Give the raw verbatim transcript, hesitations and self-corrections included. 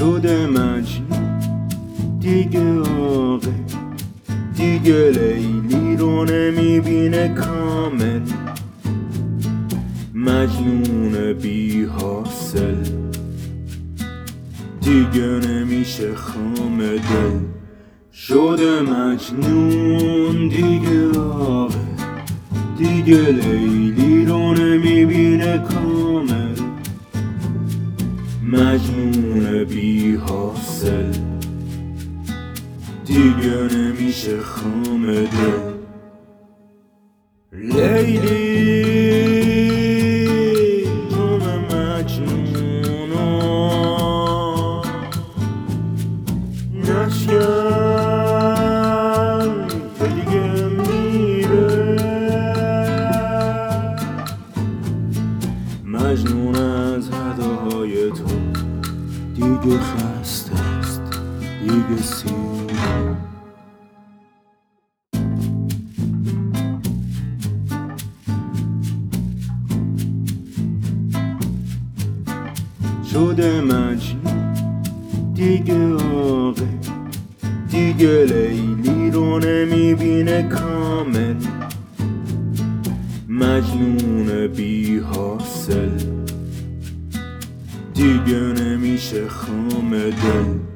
شده مجنون دیگه آقه، دیگه لیلی رو نمیبینه کامل، مجنون بی حاصل دیگه نمیشه خام دل. شده مجنون دیگه آقه، دیگه لیلی رو نمیبینه کامل، مجنون بی حاصل دیگه نمیشه خام دل. لیلی نام مجنونو نشکن که دیگه میره، مجنون از اداهای تو دیگه خسته است، دیگه سیره. شده مجنون دیگه آقه، دیگه لیلی رو نمیبینه کامل، مجنون بی حاصل دیگه نمیشه خام دل.